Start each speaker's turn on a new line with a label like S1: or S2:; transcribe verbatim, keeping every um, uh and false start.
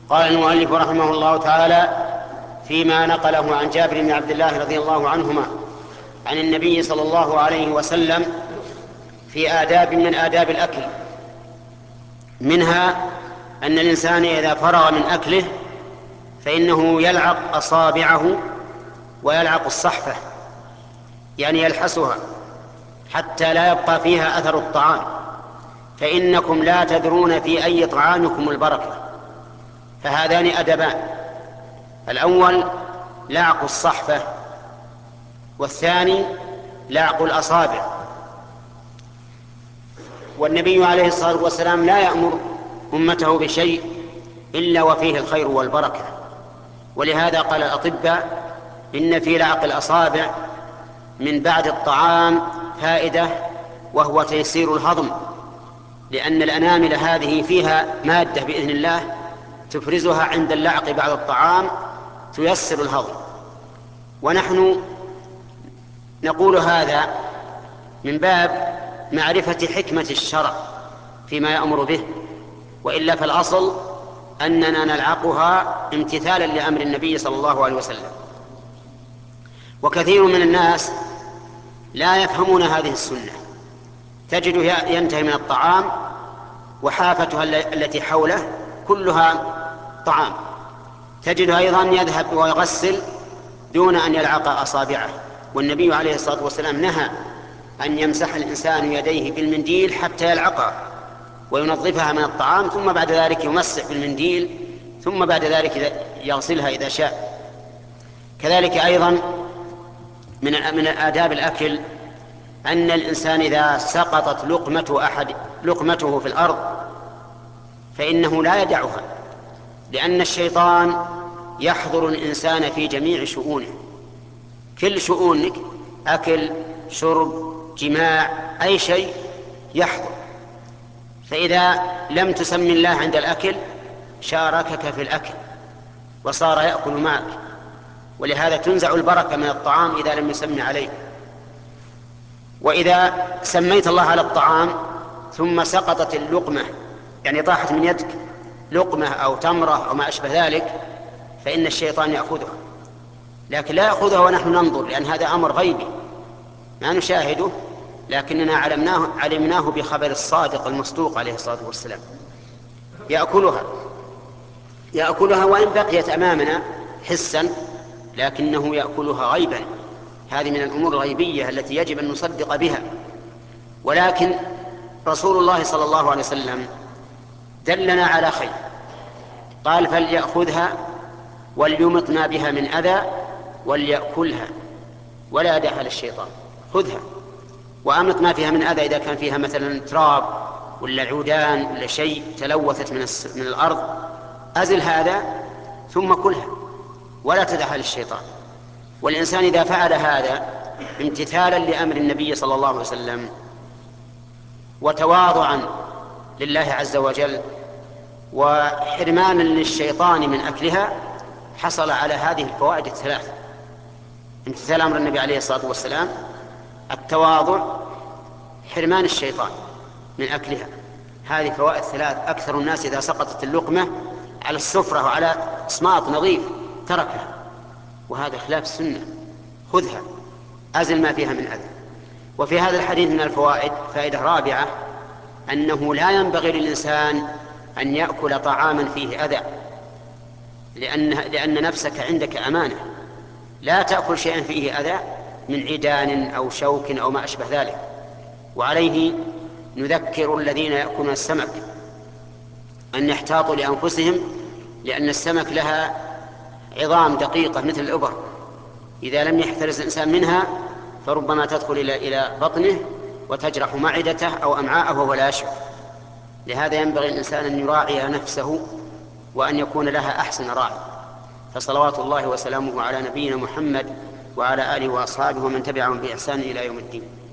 S1: قال المؤلف رحمه الله تعالى فيما نقله عن جابر بن عبد الله رضي الله عنهما عن النبي صلى الله عليه وسلم في آداب من آداب الأكل، منها أن الإنسان إذا فرغ من أكله فإنه يلعق أصابعه ويلعق الصحفة، يعني يلحسها حتى لا يبقى فيها أثر الطعام، فإنكم لا تدرون في أي طعامكم البركة. فهذان أدبان: الأول لعق الصحفة، والثاني لعق الأصابع. والنبي عليه الصلاة والسلام لا يأمر أمته بشيء إلا وفيه الخير والبركة، ولهذا قال الأطباء إن في لعق الأصابع من بعد الطعام فائدة، وهو تيسير الهضم، لأن الأنامل هذه فيها مادة بإذن الله تفرزها عند اللعق بعد الطعام تيسر الهضم. ونحن نقول هذا من باب معرفة حكمة الشرع فيما يأمر به، وإلا فالأصل أننا نلعقها امتثالا لأمر النبي صلى الله عليه وسلم. وكثير من الناس لا يفهمون هذه السنة، تجده ينتهي من الطعام وحافتها التي حوله كلها طعام، تجده أيضا يذهب ويغسل دون أن يلعق أصابعه. والنبي عليه الصلاة والسلام نهى أن يمسح الإنسان يديه بالمنديل حتى يلعقها وينظفها من الطعام، ثم بعد ذلك يمسح بالمنديل، ثم بعد ذلك يغسلها إذا شاء. كذلك أيضا من من آداب الأكل أن الإنسان إذا سقطت لقمة أحد لقمته في الأرض فإنه لا يدعها، لأن الشيطان يحضر الإنسان في جميع شؤونه، كل شؤونك، أكل، شرب، جماع، أي شيء يحضر. فإذا لم تسمي الله عند الأكل شاركك في الأكل وصار يأكل معك، ولهذا تنزع البركة من الطعام إذا لم يسمي عليه. وإذا سميت الله على الطعام ثم سقطت اللقمة، يعني طاحت من يدك لقمة أو تمرة أو ما أشبه ذلك، فإن الشيطان يأخذها، لكن لا يأخذها ونحن ننظر، لأن هذا أمر غيبي ما نشاهده، لكننا علمناه, علمناه بخبر الصادق المصدوق عليه الصلاة والسلام. يأكلها يأكلها وإن بقيت أمامنا حسا، لكنه يأكلها غيبا. هذه من الأمور الغيبية التي يجب أن نصدق بها. ولكن رسول الله صلى الله عليه وسلم دلنا على خير، قال فليأخذها وليمط ما بها من أذى وليأكلها ولا يدعها للشيطان. خذها وأمط ما فيها من أذى، إذا كان فيها مثلا تراب ولا عودان ولا شيء تلوثت من, من الأرض، أزل هذا ثم كلها ولا تدعها للشيطان. والإنسان إذا فعل هذا امتثالا لأمر النبي صلى الله عليه وسلم وتواضعا لله عز وجل وحرمانا للشيطان من أكلها، حصل على هذه الفوائد الثلاث: امتثال أمر النبي عليه الصلاة والسلام، التواضع، حرمان الشيطان من أكلها. هذه فوائد ثلاث أكثر الناس إذا سقطت اللقمة على السفرة وعلى صماط نظيف تركها، وهذا خلاف السنة. خذها، أزل ما فيها من أذى. وفي هذا الحديث من الفوائد فائدة رابعة: أنه لا ينبغي للإنسان أن يأكل طعاما فيه أذى، لأن, لأن نفسك عندك أمانة، لا تأكل شيئا فيه أذى من عيدان أو شوك أو ما أشبه ذلك. وعليه نذكر الذين يأكلون السمك أن يحتاطوا لأنفسهم، لأن السمك لها عظام دقيقة مثل الإبر، إذا لم يحترز الإنسان منها فربما تدخل إلى إلى بطنه وتجرح معدته أو أمعاءه وهو لا يشعر. لهذا ينبغي الإنسان أن يراعي نفسه وأن يكون لها أحسن راعي. فصلوات الله وسلامه على نبينا محمد وعلى آله وأصحابه ومن تبعهم بإحسان إلى يوم الدين.